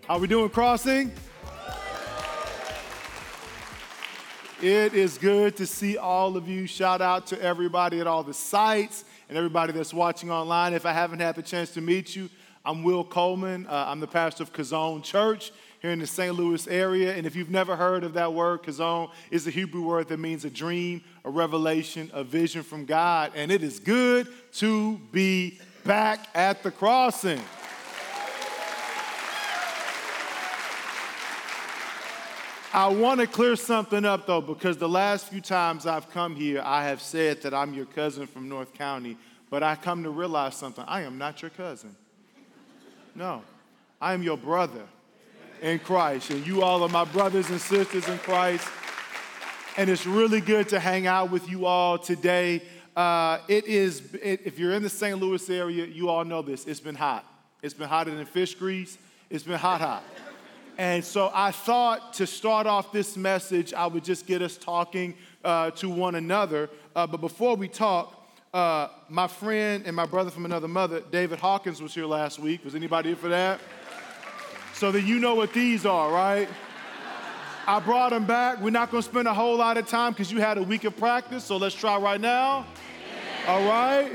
How we doing, Crossing? It is good to see all of you. Shout out to everybody at all the sites and everybody that's watching online. If I haven't had the chance to meet you, I'm Will Coleman. I'm the pastor of Kazon Church here in the St. Louis area. And if you've never heard of that word, Kazon is a Hebrew word that means a dream, a revelation, a vision from God. And it is good to be back at the Crossing. I want to clear something up, though, because the last few times I've come here, I have said that I'm your cousin from North County, but I come to realize something. I am not your cousin. No, I am your brother in Christ, and you all are my brothers and sisters in Christ, and it's really good to hang out with you all today. If you're in the St. Louis area, you all know this. It's been hot. It's been hotter than fish grease. It's been hot. And so I thought to start off this message, I would just get us talking to one another. But before we talk, my friend and my brother from another mother, David Hawkins, was here last week. Was anybody here for that? So that you know what these are, right? I brought him back. We're not going to spend a whole lot of time because you had a week of practice. So let's try right now. All right.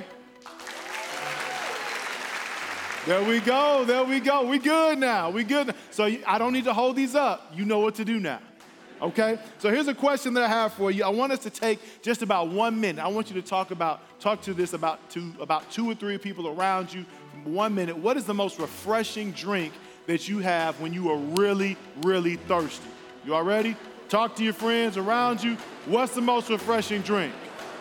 There we go. We good now. So I don't need to hold these up. You know what to do now, okay? So here's a question that I have for you. I want us to take just about 1 minute. I want you to talk to this about two or three people around you for 1 minute. What is the most refreshing drink that you have when you are really, really thirsty? You all ready? Talk to your friends around you. What's the most refreshing drink?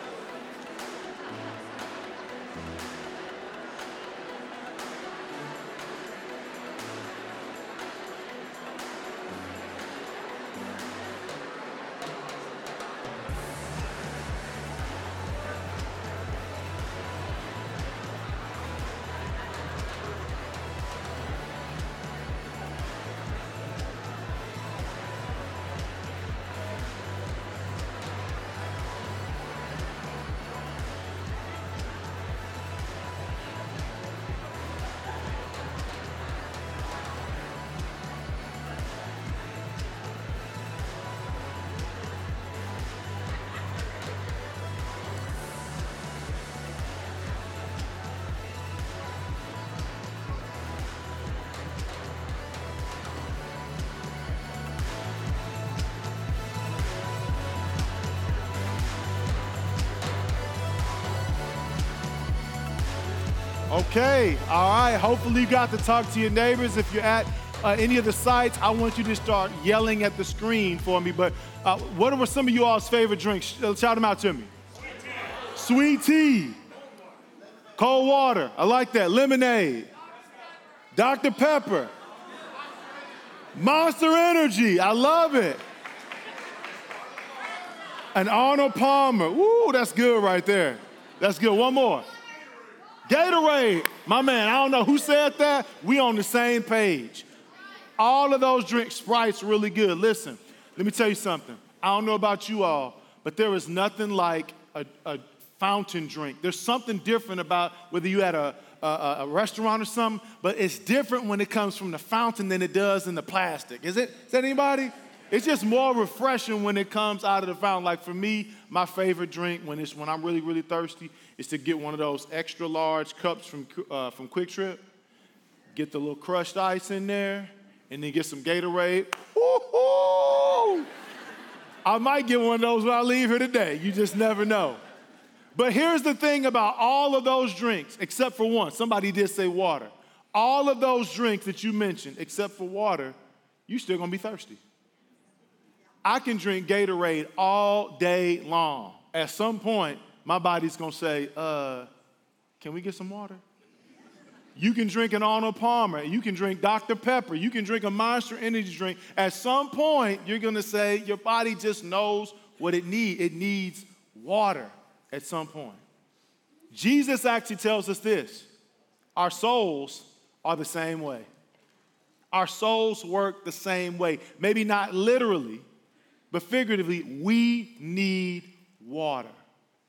Okay, all right. Hopefully you got to talk to your neighbors. If you're at any of the sites, I want you to start yelling at the screen for me. But what were some of you all's favorite drinks? Shout them out to me. Sweet tea. Cold water. I like that. Lemonade. Dr. Pepper. Monster Energy. I love it. And Arnold Palmer. Woo, that's good right there. That's good. One more. Gatorade, my man, I don't know who said that. We on the same page. All of those drinks, Sprite's really good. Listen, let me tell you something. I don't know about you all, but there is nothing like a fountain drink. There's something different about whether you at a restaurant or something, but it's different when it comes from the fountain than it does in the plastic. Is that anybody? It's just more refreshing when it comes out of the fountain. Like for me, my favorite drink when I'm really, really thirsty is to get one of those extra large cups from Quick Trip, get the little crushed ice in there, and then get some Gatorade. Woo-hoo! I might get one of those when I leave here today. You just never know. But here's the thing about all of those drinks, except for one. Somebody did say water. All of those drinks that you mentioned, except for water, you're still going to be thirsty. I can drink Gatorade all day long. At some point, my body's going to say, can we get some water? You can drink an Arnold Palmer. You can drink Dr. Pepper. You can drink a Monster Energy drink. At some point, you're going to say your body just knows what it needs. It needs water at some point. Jesus actually tells us this. Our souls are the same way. Our souls work the same way. Maybe not literally, but figuratively, we need water.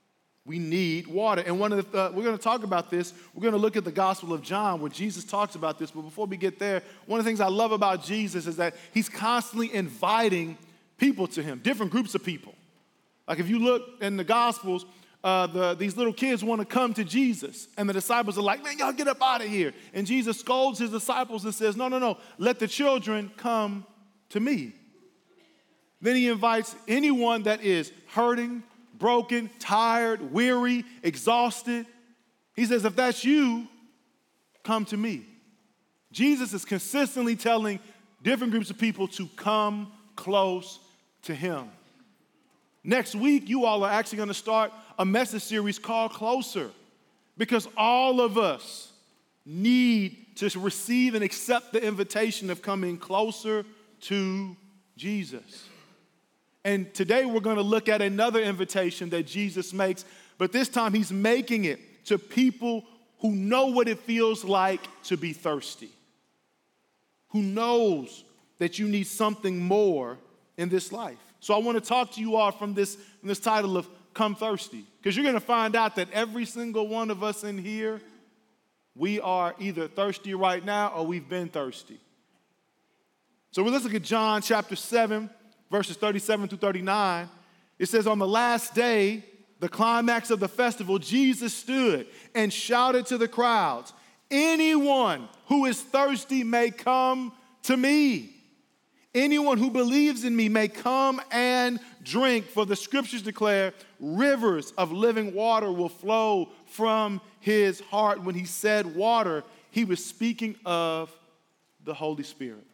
We need water. And we're going to talk about this. We're going to look at the Gospel of John where Jesus talks about this. But before we get there, one of the things I love about Jesus is that he's constantly inviting people to him, different groups of people. Like if you look in the Gospels, these little kids want to come to Jesus. And the disciples are like, man, y'all get up out of here. And Jesus scolds his disciples and says, no, let the children come to me. Then he invites anyone that is hurting, broken, tired, weary, exhausted. He says, if that's you, come to me. Jesus is consistently telling different groups of people to come close to him. Next week, you all are actually going to start a message series called Closer, because all of us need to receive and accept the invitation of coming closer to Jesus. And today we're going to look at another invitation that Jesus makes, but this time he's making it to people who know what it feels like to be thirsty, who knows that you need something more in this life. So I want to talk to you all from this title of Come Thirsty, because you're going to find out that every single one of us in here, we are either thirsty right now or we've been thirsty. So let's look at John chapter 7, verses 37 through 39. It says, on the last day, the climax of the festival, Jesus stood and shouted to the crowds, anyone who is thirsty may come to me. Anyone who believes in me may come and drink, for the scriptures declare rivers of living water will flow from his heart. When he said water, he was speaking of the Holy Spirit.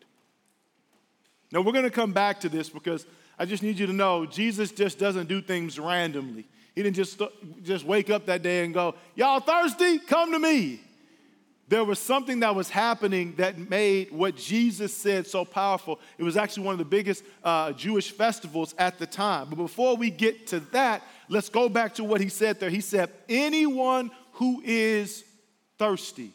Now, we're going to come back to this because I just need you to know Jesus just doesn't do things randomly. He didn't just wake up that day and go, y'all thirsty? Come to me. There was something that was happening that made what Jesus said so powerful. It was actually one of the biggest Jewish festivals at the time. But before we get to that, let's go back to what he said there. He said, anyone who is thirsty.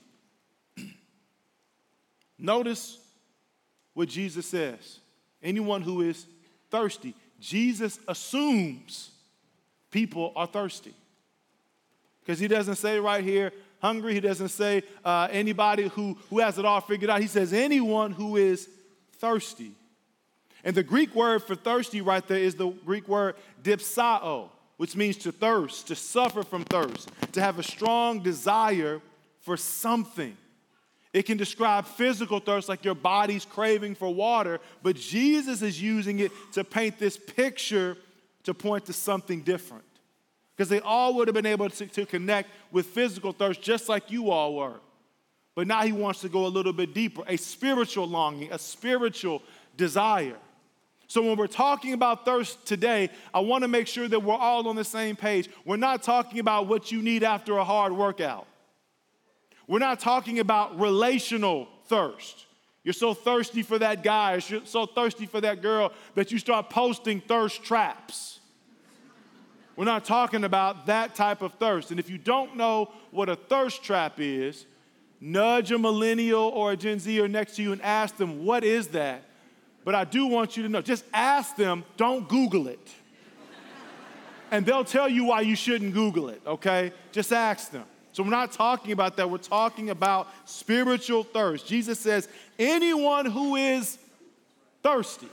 Notice what Jesus says. Anyone who is thirsty. Jesus assumes people are thirsty. Because he doesn't say right here, hungry. He doesn't say anybody who has it all figured out. He says anyone who is thirsty. And the Greek word for thirsty right there is the Greek word dipsao, which means to thirst, to suffer from thirst, to have a strong desire for something. It can describe physical thirst, like your body's craving for water, but Jesus is using it to paint this picture to point to something different. Because they all would have been able to connect with physical thirst just like you all were. But now he wants to go a little bit deeper, a spiritual longing, a spiritual desire. So when we're talking about thirst today, I want to make sure that we're all on the same page. We're not talking about what you need after a hard workout. We're not talking about relational thirst. You're so thirsty for that guy, or you're so thirsty for that girl that you start posting thirst traps. We're not talking about that type of thirst. And if you don't know what a thirst trap is, nudge a millennial or a Gen Zer next to you and ask them, what is that? But I do want you to know, just ask them, don't Google it. And they'll tell you why you shouldn't Google it, okay? Just ask them. So we're not talking about that. We're talking about spiritual thirst. Jesus says, anyone who is thirsty.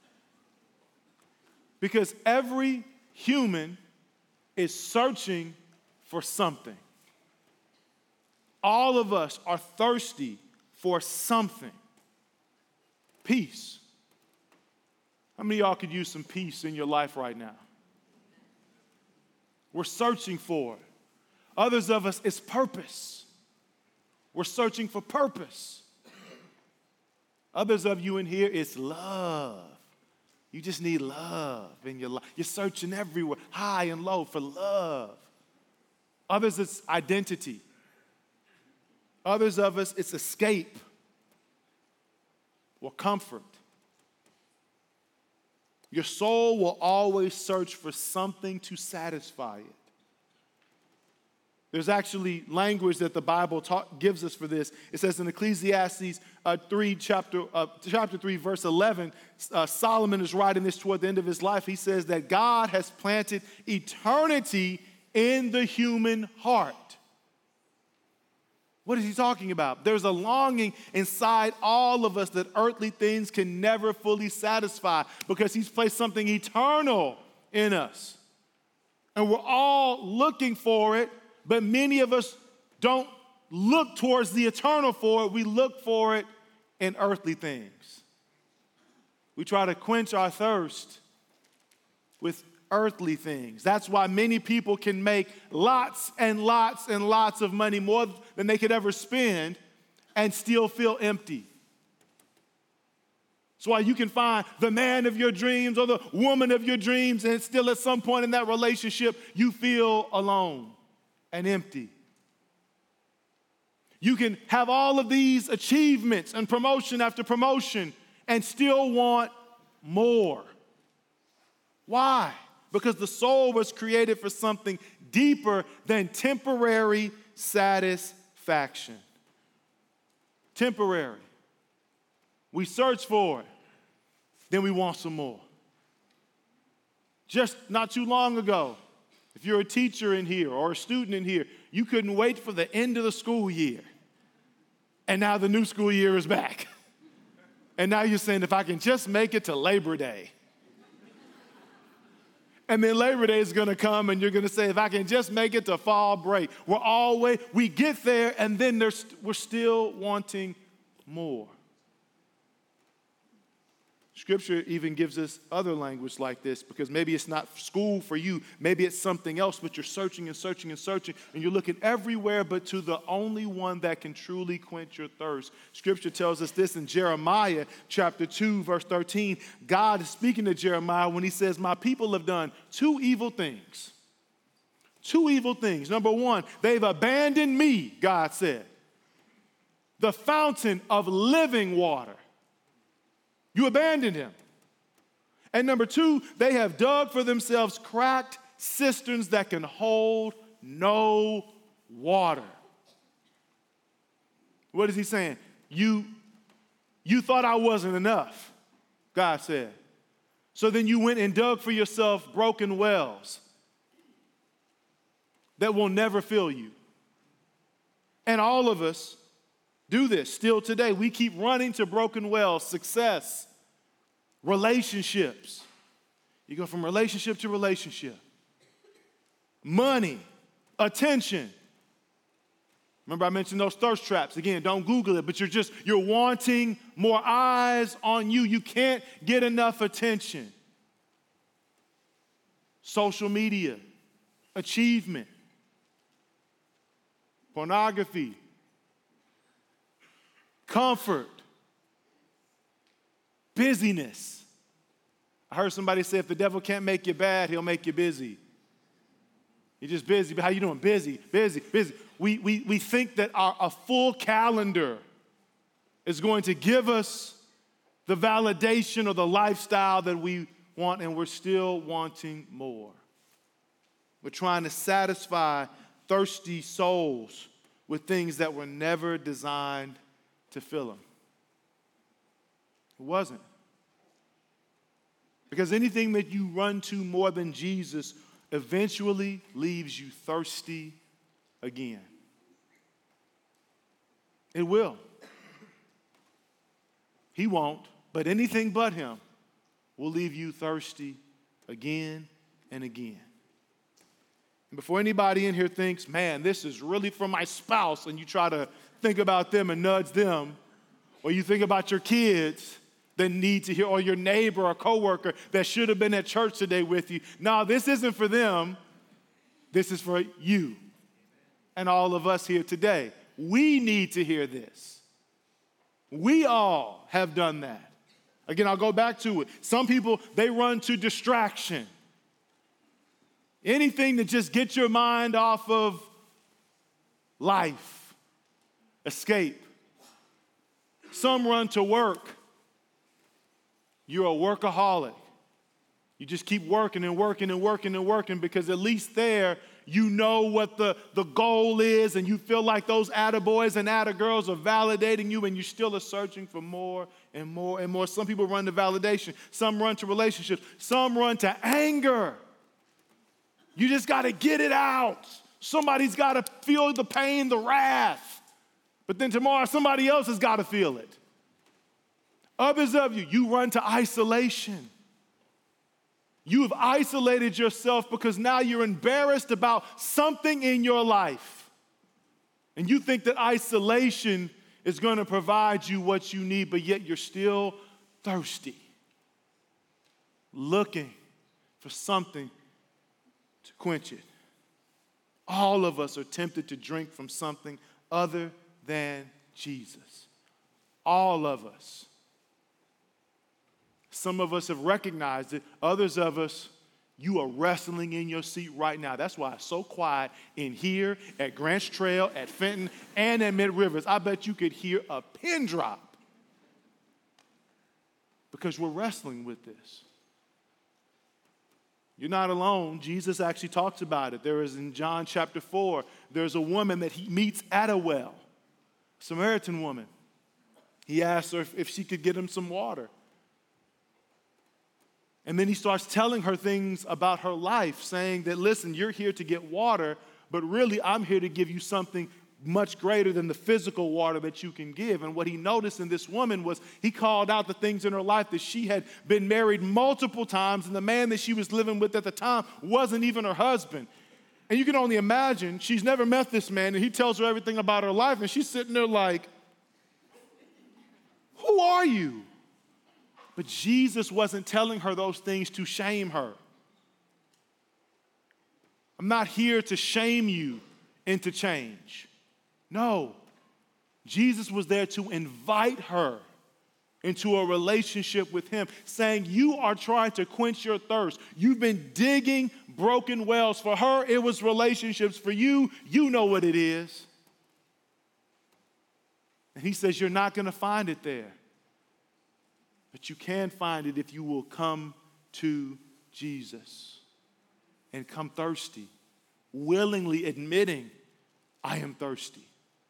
Because every human is searching for something. All of us are thirsty for something. Peace. How many of y'all could use some peace in your life right now? We're searching for it. Others of us, it's purpose. We're searching for purpose. Others of you in here, it's love. You just need love in your life. You're searching everywhere, high and low, for love. Others, it's identity. Others of us, it's escape or comfort. Your soul will always search for something to satisfy it. There's actually language that the Bible gives us for this. It says in Ecclesiastes 3, chapter 3, verse 11, Solomon is writing this toward the end of his life. He says that God has planted eternity in the human heart. What is he talking about? There's a longing inside all of us that earthly things can never fully satisfy because he's placed something eternal in us. And we're all looking for it, but many of us don't look towards the eternal for it. We look for it in earthly things. We try to quench our thirst with earthly things. That's why many people can make lots and lots and lots of money, more than they could ever spend, and still feel empty. That's why you can find the man of your dreams or the woman of your dreams, and still at some point in that relationship, you feel alone and empty. You can have all of these achievements and promotion after promotion and still want more. Why? Because the soul was created for something deeper than temporary satisfaction. Temporary. We search for it, then we want some more. Just not too long ago, if you're a teacher in here or a student in here, you couldn't wait for the end of the school year. And now the new school year is back. And now you're saying, if I can just make it to Labor Day. And then Labor Day is going to come and you're going to say, if I can just make it to fall break. We get there and then we're still wanting more. Scripture even gives us other language like this because maybe it's not school for you. Maybe it's something else, but you're searching and searching and searching, and you're looking everywhere but to the only one that can truly quench your thirst. Scripture tells us this in Jeremiah chapter 2, verse 13. God is speaking to Jeremiah when he says, my people have done two evil things. Two evil things. Number one, they've abandoned me, God said, the fountain of living water. You abandoned him. And number two, they have dug for themselves cracked cisterns that can hold no water. What is he saying? You thought I wasn't enough, God said. So then you went and dug for yourself broken wells that will never fill you. And all of us do this still today. We keep running to broken wells, success, relationships. You go from relationship to relationship. Money, attention. Remember I mentioned those thirst traps. Again, don't Google it, but you're wanting more eyes on you. You can't get enough attention. Social media, achievement, pornography, comfort, busyness. I heard somebody say if the devil can't make you bad, he'll make you busy. You're just busy. But how you doing? Busy, busy, busy. We think that a full calendar is going to give us the validation or the lifestyle that we want, and we're still wanting more. We're trying to satisfy thirsty souls with things that were never designed to fill them. It wasn't. Because anything that you run to more than Jesus eventually leaves you thirsty again. It will. He won't, but anything but him will leave you thirsty again and again. And before anybody in here thinks, man, this is really for my spouse, and you try to think about them and nudge them, or you think about your kids that need to hear, or your neighbor or coworker that should have been at church today with you. No, this isn't for them. This is for you and all of us here today. We need to hear this. We all have done that. Again, I'll go back to it. Some people, they run to distraction. Anything to just get your mind off of life, escape. Some run to work. You're a workaholic. You just keep working and working and working and working because at least there you know what the goal is, and you feel like those attaboys and attagirls are validating you, and you still are searching for more and more and more. Some people run to validation. Some run to relationships. Some run to anger. You just got to get it out. Somebody's got to feel the pain, the wrath. But then tomorrow, somebody else has got to feel it. Others of you, you run to isolation. You have isolated yourself because now you're embarrassed about something in your life. And you think that isolation is going to provide you what you need, but yet you're still thirsty, looking for something to quench it. All of us are tempted to drink from something other than Jesus. All of us. Some of us have recognized it. Others of us, you are wrestling in your seat right now. That's why it's so quiet in here, at Grants Trail, at Fenton, and at Mid Rivers. I bet you could hear a pin drop because we're wrestling with this. You're not alone. Jesus actually talks about it. There is in John chapter 4, there's a woman that he meets at a well, a Samaritan woman. He asks her if she could get him some water. And then he starts telling her things about her life, saying that, listen, you're here to get water, but really I'm here to give you something much greater than the physical water that you can give. And what he noticed in this woman was he called out the things in her life that she had been married multiple times, and the man that she was living with at the time wasn't even her husband. And you can only imagine, she's never met this man, and he tells her everything about her life, and she's sitting there like, who are you? But Jesus wasn't telling her those things to shame her. I'm not here to shame you into change. No, Jesus was there to invite her into a relationship with him, saying, you are trying to quench your thirst. You've been digging broken wells. For her, it was relationships. For you, you know what it is. And he says, you're not going to find it there. But you can find it if you will come to Jesus and come thirsty, willingly admitting, I am thirsty.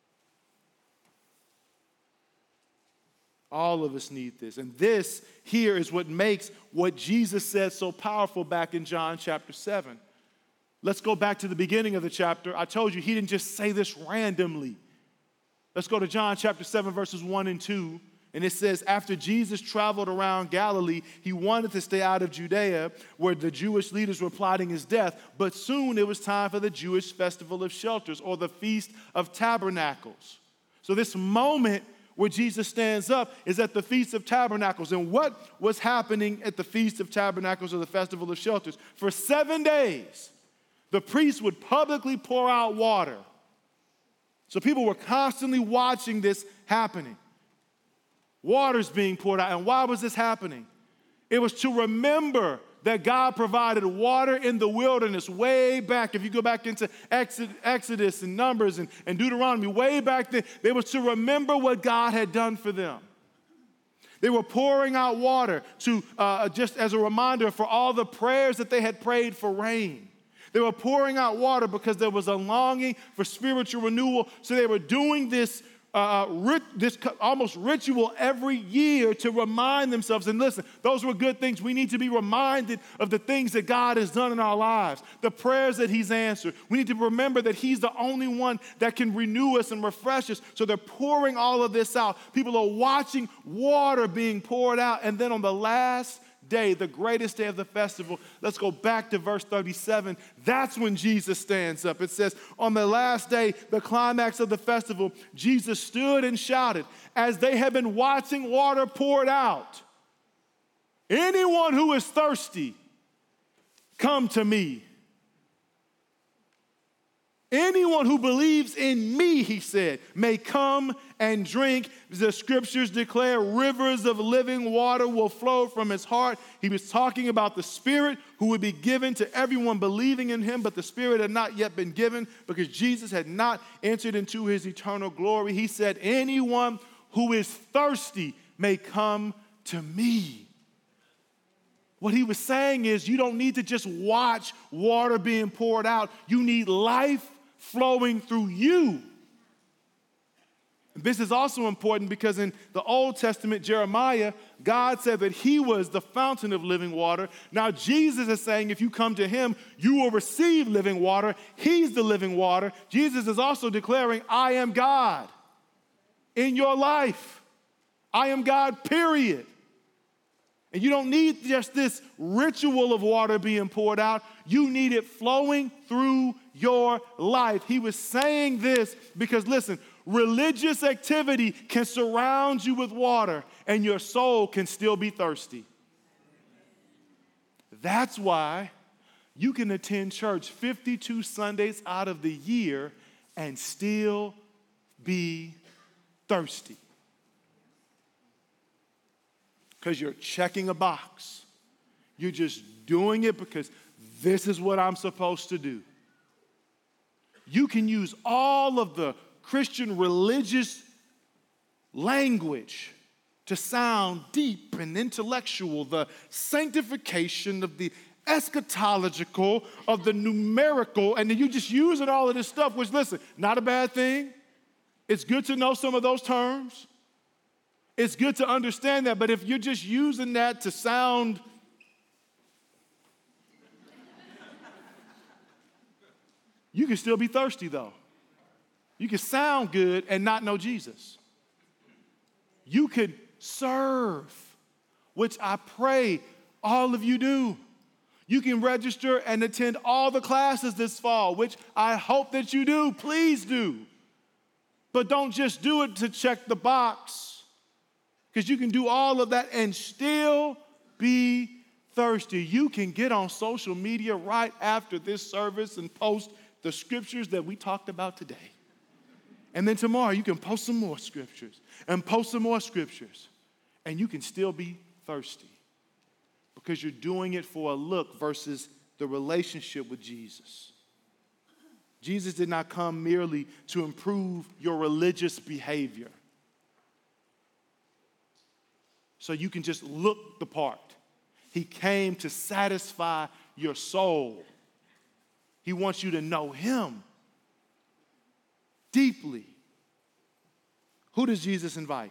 All of us need this. And this here is what makes what Jesus said so powerful back in John chapter 7. Let's go back to the beginning of the chapter. I told you he didn't just say this randomly. Let's go to John chapter 7, verses 1 and 2. And it says, after Jesus traveled around Galilee, he wanted to stay out of Judea, where the Jewish leaders were plotting his death. But soon it was time for the Jewish festival of shelters, or the Feast of Tabernacles. So this moment where Jesus stands up is at the Feast of Tabernacles. And what was happening at the Feast of Tabernacles, or the Festival of Shelters? For 7 days, the priests would publicly pour out water. So people were constantly watching this happening. Water's being poured out. And why was this happening? It was to remember that God provided water in the wilderness way back. If you go back into Exodus and Numbers and Deuteronomy, way back then, they was to remember what God had done for them. They were pouring out water to just as a reminder for all the prayers that they had prayed for rain. They were pouring out water because there was a longing for spiritual renewal. So they were doing this almost ritual every year to remind themselves. And listen, those were good things. We need to be reminded of the things that God has done in our lives, the prayers that he's answered. We need to remember that he's the only one that can renew us and refresh us. So they're pouring all of this out. People are watching water being poured out. And then on the last day, the greatest day of the festival, let's go back to verse 37. That's when Jesus stands up. It says, on the last day, the climax of the festival, Jesus stood and shouted, as they had been watching water poured out, anyone who is thirsty, come to me. Anyone who believes in me, he said, may come and drink. The scriptures declare rivers of living water will flow from his heart. He was talking about the Spirit who would be given to everyone believing in him, but the Spirit had not yet been given because Jesus had not entered into his eternal glory. He said, anyone who is thirsty may come to me. What he was saying is you don't need to just watch water being poured out. You need life flowing through you. This is also important because in the Old Testament, Jeremiah, God said that he was the fountain of living water. Now Jesus is saying if you come to him, you will receive living water. He's the living water. Jesus is also declaring, I am God in your life. I am God, period. And you don't need just this ritual of water being poured out. You need it flowing through your life. He was saying this because, listen, religious activity can surround you with water and your soul can still be thirsty. That's why you can attend church 52 Sundays out of the year and still be thirsty. Because you're checking a box. You're just doing it because this is what I'm supposed to do. You can use all of the Christian religious language to sound deep and intellectual, the sanctification of the eschatological, of the numerical, and then you just using all of this stuff, which, listen, not a bad thing. It's good to know some of those terms. It's good to understand that, but if you're just using that to sound you can still be thirsty, though. You can sound good and not know Jesus. You could serve, which I pray all of you do. You can register and attend all the classes this fall, which I hope that you do. Please do. But don't just do it to check the box, because you can do all of that and still be thirsty. You can get on social media right after this service and post the scriptures that we talked about today. And then tomorrow you can post some more scriptures and post some more scriptures. And you can still be thirsty because you're doing it for a look versus the relationship with Jesus. Jesus did not come merely to improve your religious behavior so you can just look the part. He came to satisfy your soul. He wants you to know him deeply. Who does Jesus invite?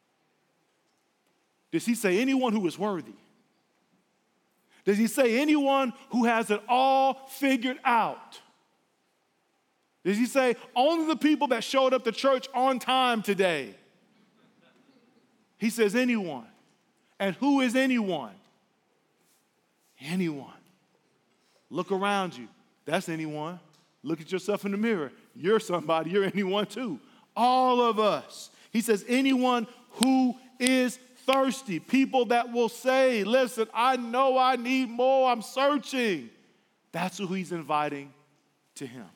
Does he say anyone who is worthy? Does he say anyone who has it all figured out? Does he say only the people that showed up to church on time today? He says anyone. And who is anyone? Anyone. Look around you. That's anyone. Look at yourself in the mirror. You're somebody. You're anyone too. All of us. He says anyone who is thirsty. People that will say, listen, I know I need more. I'm searching. That's who he's inviting to him.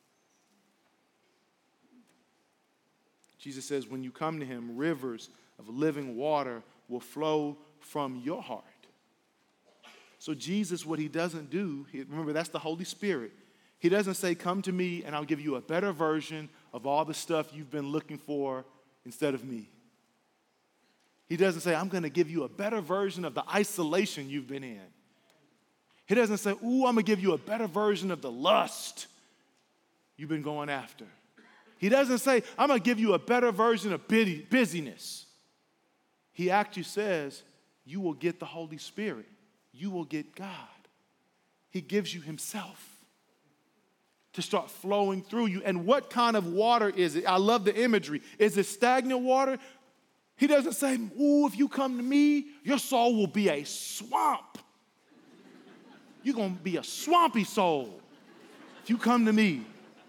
Jesus says when you come to him, rivers of living water will flow from your heart. So Jesus, what he doesn't do, remember that's the Holy Spirit. He doesn't say, come to me and I'll give you a better version of all the stuff you've been looking for instead of me. He doesn't say, I'm going to give you a better version of the isolation you've been in. He doesn't say, ooh, I'm going to give you a better version of the lust you've been going after. He doesn't say, I'm going to give you a better version of busyness. He actually says, you will get the Holy Spirit. You will get God. He gives you himself to start flowing through you. And what kind of water is it? I love the imagery. Is it stagnant water? He doesn't say, ooh, if you come to me, your soul will be a swamp. You're going to be a swampy soul if you come to me.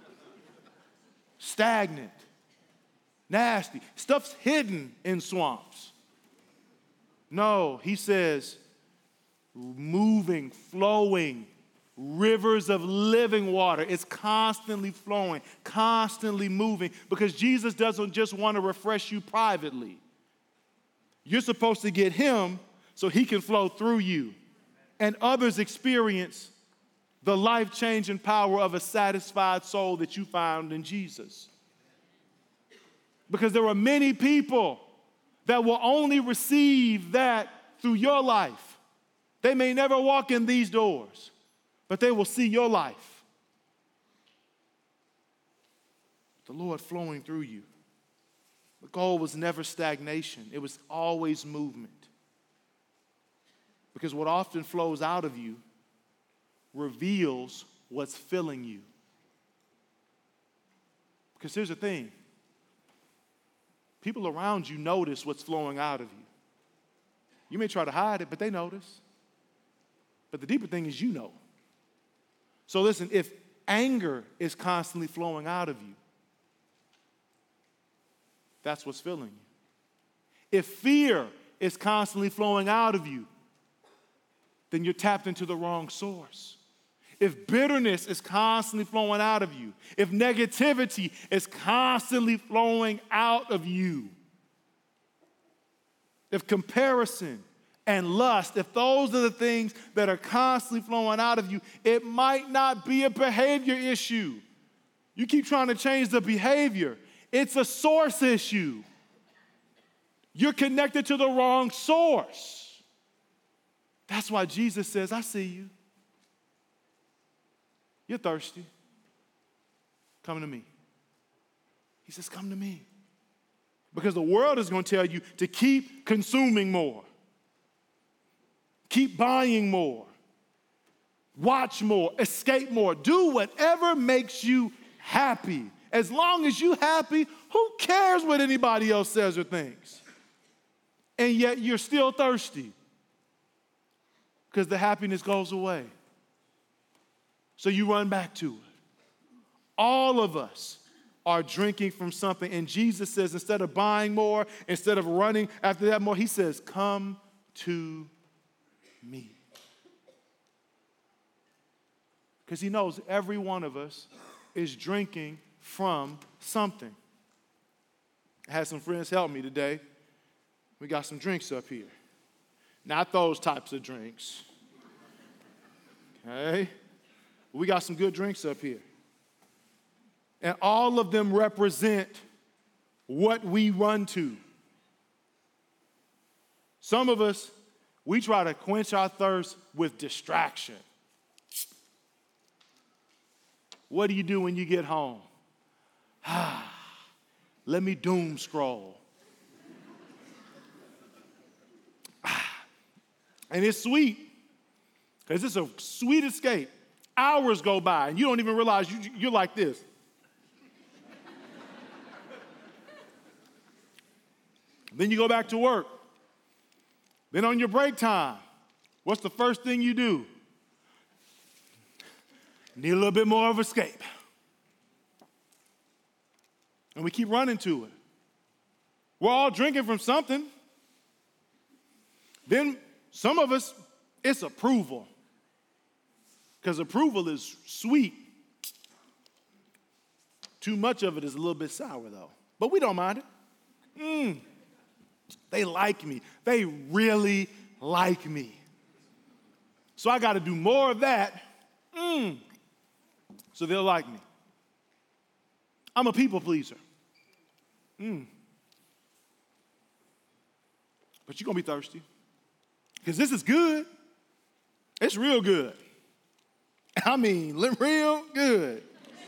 Stagnant, nasty. Stuff's hidden in swamps. No, he says, moving, flowing, rivers of living water. It's constantly flowing, constantly moving, because Jesus doesn't just want to refresh you privately. You're supposed to get him so he can flow through you, and others experience the life-changing power of a satisfied soul that you found in Jesus. Because there are many people that will only receive that through your life. They may never walk in these doors, but they will see your life. The Lord flowing through you. goal was never stagnation. It was always movement. Because what often flows out of you reveals what's filling you. Because here's the thing. People around you notice what's flowing out of you. You may try to hide it, but they notice. But the deeper thing is you know. So listen, if anger is constantly flowing out of you, that's what's filling you. If fear is constantly flowing out of you, then you're tapped into the wrong source. If bitterness is constantly flowing out of you, if negativity is constantly flowing out of you, if comparison and lust, if those are the things that are constantly flowing out of you, it might not be a behavior issue. You keep trying to change the behavior. It's a source issue. You're connected to the wrong source. That's why Jesus says, I see you. You're thirsty. Come to me. He says, come to me. Because the world is going to tell you to keep consuming more. Keep buying more. Watch more. Escape more. Do whatever makes you happy. As long as you're happy, who cares what anybody else says or thinks? And yet you're still thirsty. Because the happiness goes away. So you run back to it. All of us are drinking from something. And Jesus says, instead of buying more, instead of running after that more, he says, come to me. Because he knows every one of us is drinking from something. I had some friends help me today. We got some drinks up here. Not those types of drinks. Okay? We got some good drinks up here. And all of them represent what we run to. Some of us, we try to quench our thirst with distraction. What do you do when you get home? Let me doom scroll. And it's sweet, because it's a sweet escape. Hours go by, and you don't even realize you're like this. Then you go back to work. Then on your break time, what's the first thing you do? Need a little bit more of escape. And we keep running to it. We're all drinking from something. Then some of us, it's approval. Because approval is sweet. Too much of it is a little bit sour, though. But we don't mind it. They like me. They really like me. So I got to do more of that so they'll like me. I'm a people pleaser. But you're going to be thirsty. Because this is good. It's real good. I mean, real good.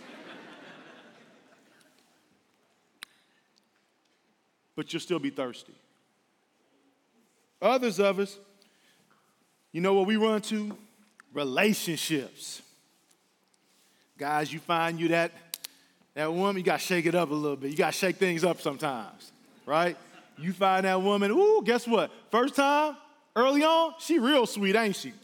But you'll still be thirsty. Others of us, you know what we run to? Relationships. Guys, you find you that woman, you got to shake it up a little bit. You got to shake things up sometimes, right? You find that woman, guess what? First time, early on, she real sweet, ain't she?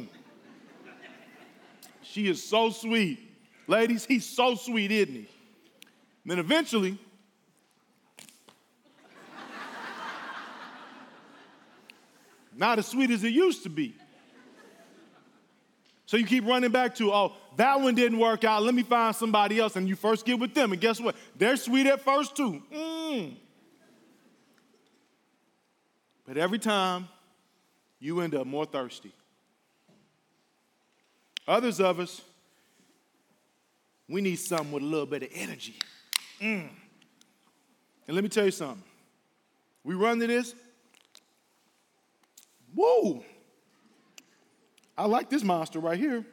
She is so sweet. Ladies, he's so sweet, isn't he? And then eventually, not as sweet as it used to be. So you keep running back to, that one didn't work out. Let me find somebody else. And you first get with them. And guess what? They're sweet at first too. But every time, you end up more thirsty. Others of us, we need something with a little bit of energy. And let me tell you something. We run to this. Whoa. I like this monster right here.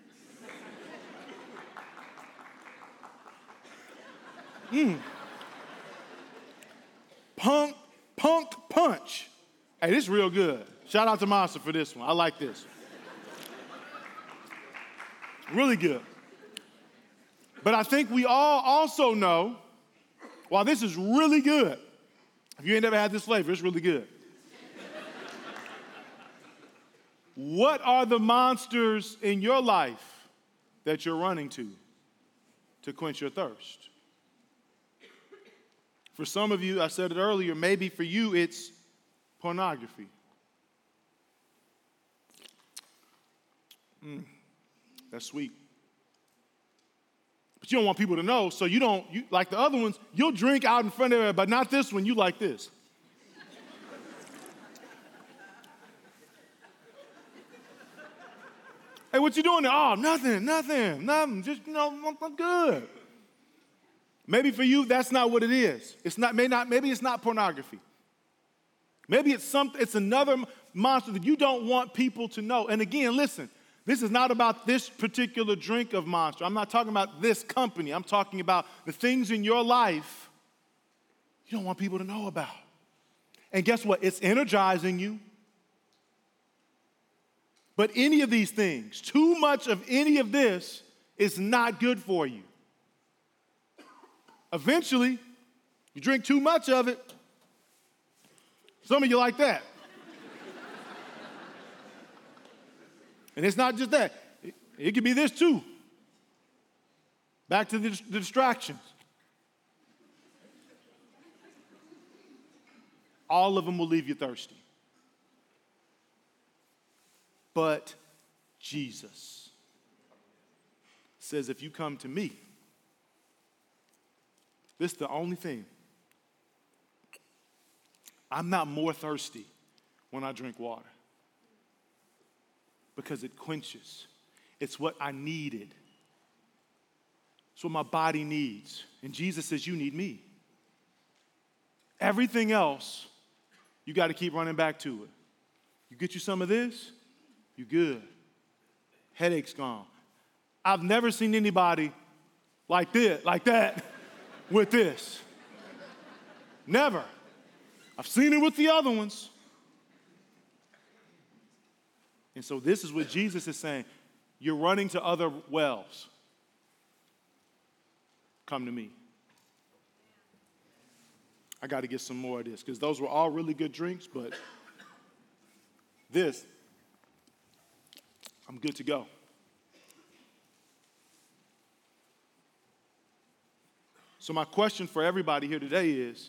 Punk Punch. Hey, this is real good. Shout out to Monster for this one. I like this. Really good. But I think we all also know, while this is really good, if you ain't never had this flavor, it's really good. What are the monsters in your life that you're running to quench your thirst? For some of you, I said it earlier, maybe for you it's pornography. That's sweet. But you don't want people to know, so you like the other ones, you'll drink out in front of everybody, but not this one, you like this. Hey, what you doing there? Oh, nothing. Just, I'm good. Maybe for you, that's not what it is. Maybe it's not pornography. Maybe it's another monster that you don't want people to know. And again, listen, this is not about this particular drink of Monster. I'm not talking about this company. I'm talking about the things in your life you don't want people to know about. And guess what? It's energizing you. But any of these things, too much of any of this is not good for you. Eventually, you drink too much of it. Some of you like that. And it's not just that. It could be this too. Back to the distractions. All of them will leave you thirsty. But Jesus says, if you come to me, this is the only thing. I'm not more thirsty when I drink water because it quenches. It's what I needed. It's what my body needs. And Jesus says, you need me. Everything else, you got to keep running back to it. You get you some of this, you good. Headache's gone. I've never seen anybody like that with this. Never. I've seen it with the other ones. And so this is what Jesus is saying. You're running to other wells. Come to me. I got to get some more of this because those were all really good drinks, but this, I'm good to go. So my question for everybody here today is,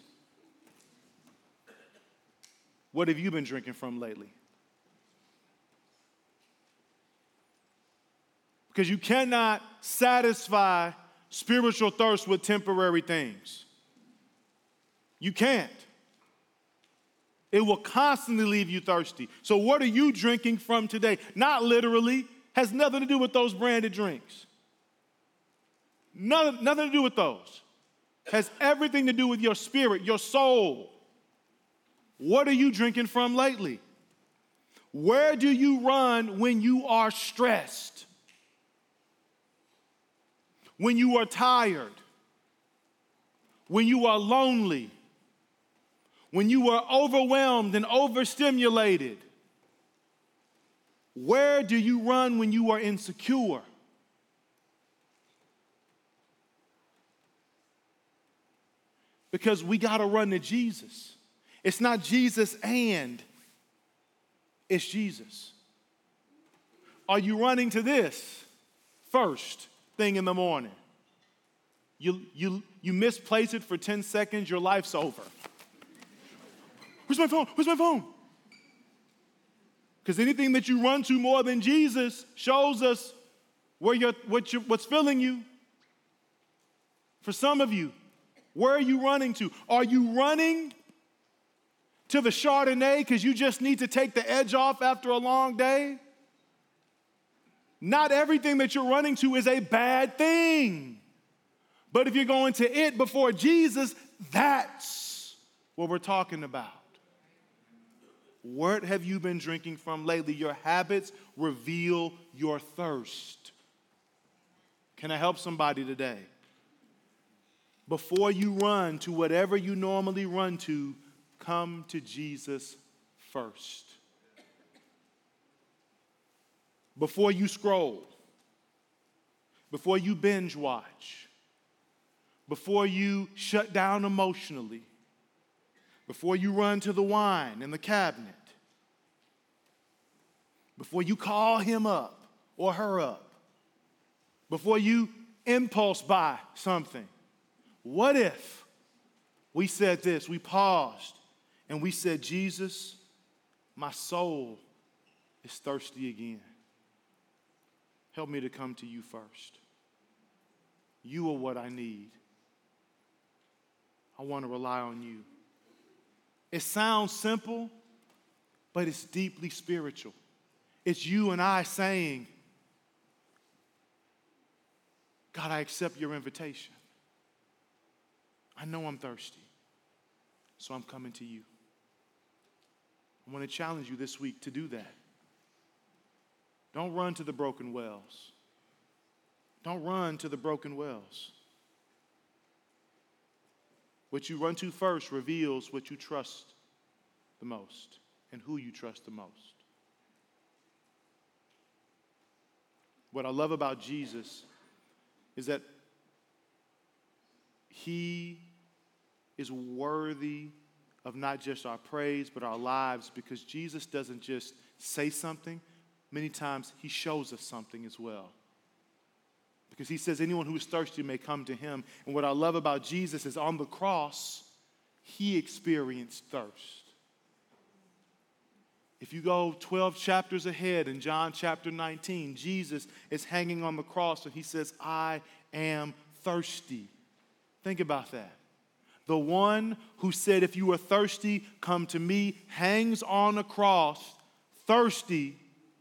what have you been drinking from lately? Because you cannot satisfy spiritual thirst with temporary things. You can't. It will constantly leave you thirsty. So what are you drinking from today? Not literally. Has nothing to do with those branded drinks. Nothing to do with those. Has everything to do with your spirit, your soul. What are you drinking from lately? Where do you run when you are stressed? When you are tired? When you are lonely? When you are overwhelmed and overstimulated? Where do you run when you are insecure? Because we got to run to Jesus. It's not Jesus and, it's Jesus. Are you running to this first thing in the morning? You misplace it for 10 seconds, your life's over. Where's my phone? Where's my phone? Because anything that you run to more than Jesus shows us what's filling you. For some of you, where are you running to? Are you running to the Chardonnay because you just need to take the edge off after a long day? Not everything that you're running to is a bad thing. But if you're going to it before Jesus, that's what we're talking about. What have you been drinking from lately? Your habits reveal your thirst. Can I help somebody today? Before you run to whatever you normally run to, come to Jesus first. Before you scroll, before you binge watch, before you shut down emotionally, before you run to the wine in the cabinet, before you call him up or her up, before you impulse buy something, what if we said this, we paused and we said, Jesus, my soul is thirsty again. Help me to come to you first. You are what I need. I want to rely on you. It sounds simple, but it's deeply spiritual. It's you and I saying, God, I accept your invitation. I know I'm thirsty, so I'm coming to you. I want to challenge you this week to do that. Don't run to the broken wells. Don't run to the broken wells. What you run to first reveals what you trust the most and who you trust the most. What I love about Jesus is that he is worthy of not just our praise, but our lives, because Jesus doesn't just say something. Many times he shows us something as well. Because he says anyone who is thirsty may come to him. And what I love about Jesus is on the cross, he experienced thirst. If you go 12 chapters ahead in John chapter 19, Jesus is hanging on the cross and he says, I am thirsty. Think about that. The one who said, if you are thirsty, come to me, hangs on a cross, thirsty,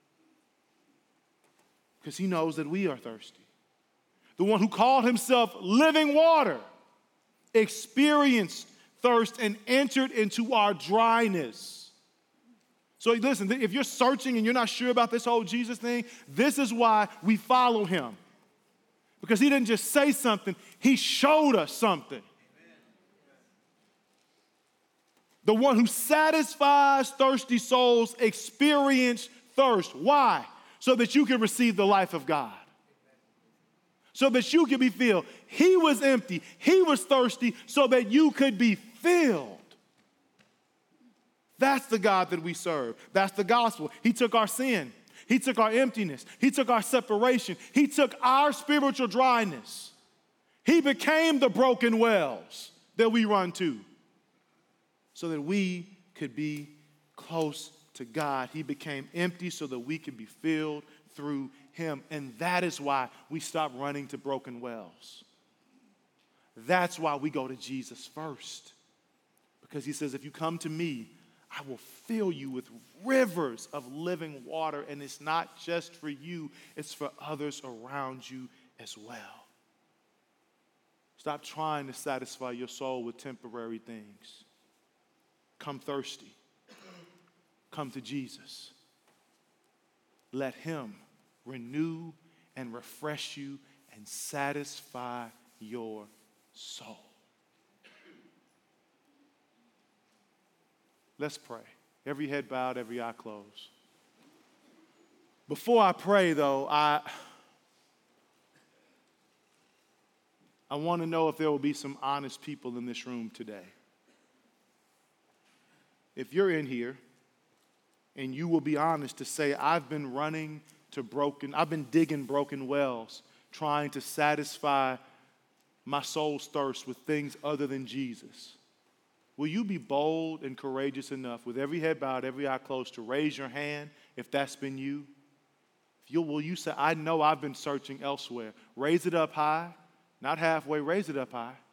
because he knows that we are thirsty. The one who called himself living water, experienced thirst and entered into our dryness. So listen, if you're searching and you're not sure about this whole Jesus thing, this is why we follow him. Because he didn't just say something, he showed us something. The one who satisfies thirsty souls experienced thirst. Why? So that you can receive the life of God. So that you can be filled. He was empty. He was thirsty so that you could be filled. That's the God that we serve. That's the gospel. He took our sin. He took our emptiness. He took our separation. He took our spiritual dryness. He became the broken wells that we run to so that we could be close to God. He became empty so that we could be filled through him. And that is why we stop running to broken wells. That's why we go to Jesus first. Because he says, if you come to me, I will fill you with rivers of living water. And it's not just for you, it's for others around you as well. Stop trying to satisfy your soul with temporary things. Come thirsty. Come to Jesus. Let him renew and refresh you and satisfy your soul. Let's pray. Every head bowed, every eye closed. Before I pray, though, I want to know if there will be some honest people in this room today. If you're in here and you will be honest to say, I've been digging broken wells, trying to satisfy my soul's thirst with things other than Jesus. Will you be bold and courageous enough, with every head bowed, every eye closed, to raise your hand if that's been you? Will you say, I know I've been searching elsewhere. Raise it up high, not halfway, raise it up high.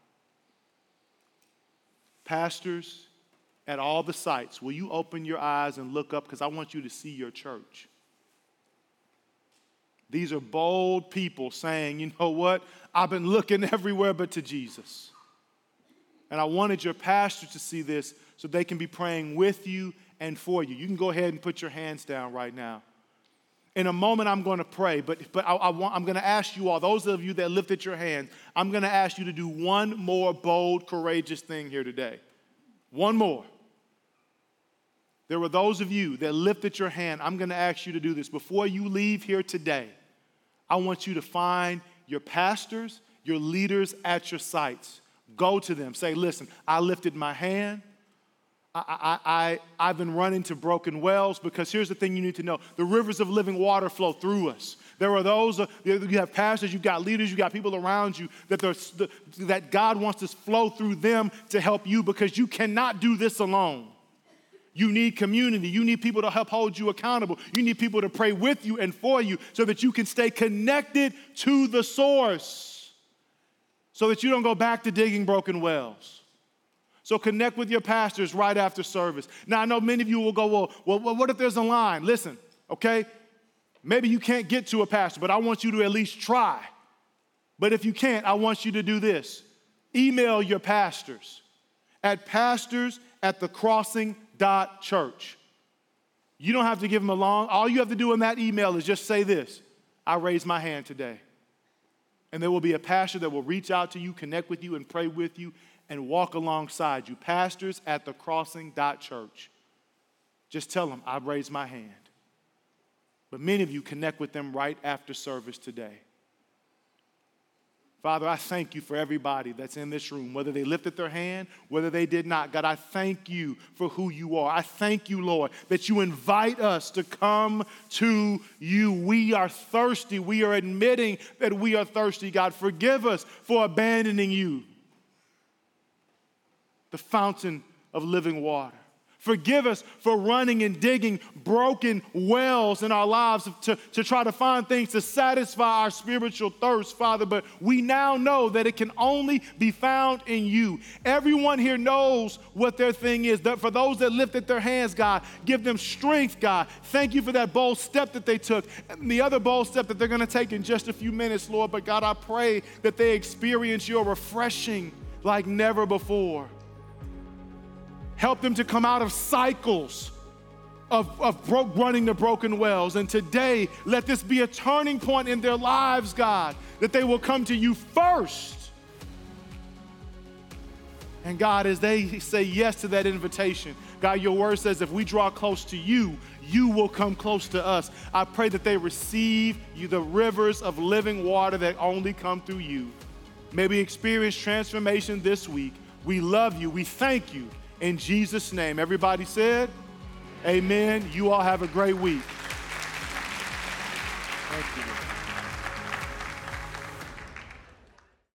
Pastors at all the sites, will you open your eyes and look up, because I want you to see your church. These are bold people saying, you know what? I've been looking everywhere but to Jesus. And I wanted your pastor to see this so they can be praying with you and for you. You can go ahead and put your hands down right now. In a moment, I'm going to pray, but I'm going to ask you all, those of you that lifted your hand, I'm going to ask you to do one more bold, courageous thing here today. One more. There were those of you that lifted your hand. I'm going to ask you to do this. Before you leave here today, I want you to find your pastors, your leaders at your sites. Go to them. Say, listen, I lifted my hand. I've been running to broken wells, because here's the thing you need to know. The rivers of living water flow through us. There are those, you have pastors, you've got leaders, you've got people around you that God wants to flow through them to help you, because you cannot do this alone. You need community. You need people to help hold you accountable. You need people to pray with you and for you so that you can stay connected to the source, so that you don't go back to digging broken wells. So connect with your pastors right after service. Now, I know many of you will go, well, what if there's a line? Listen, okay, maybe you can't get to a pastor, but I want you to at least try. But if you can't, I want you to do this. Email your pastors at pastors@thecrossing.church. You don't have to give them a long, all you have to do in that email is just say this: I raised my hand today. And there will be a pastor that will reach out to you, connect with you, and pray with you, and walk alongside you. Pastors@thecrossing.church. Just tell them, I've raised my hand. But many of you connect with them right after service today. Father, I thank you for everybody that's in this room, whether they lifted their hand, whether they did not. God, I thank you for who you are. I thank you, Lord, that you invite us to come to you. We are thirsty. We are admitting that we are thirsty. God, forgive us for abandoning you, the fountain of living water. Forgive us for running and digging broken wells in our lives to try to find things to satisfy our spiritual thirst, Father. But we now know that it can only be found in you. Everyone here knows what their thing is. That for those that lifted their hands, God, give them strength, God. Thank you for that bold step that they took, and the other bold step that they're going to take in just a few minutes, Lord. But God, I pray that they experience your refreshing like never before. Help them to come out of cycles of running to broken wells. And today, let this be a turning point in their lives, God, that they will come to you first. And God, as they say yes to that invitation, God, your word says if we draw close to you, you will come close to us. I pray that they receive you, the rivers of living water that only come through you. May we experience transformation this week. We love you. We thank you. In Jesus' name. Everybody said, amen. You all have a great week. Thank you.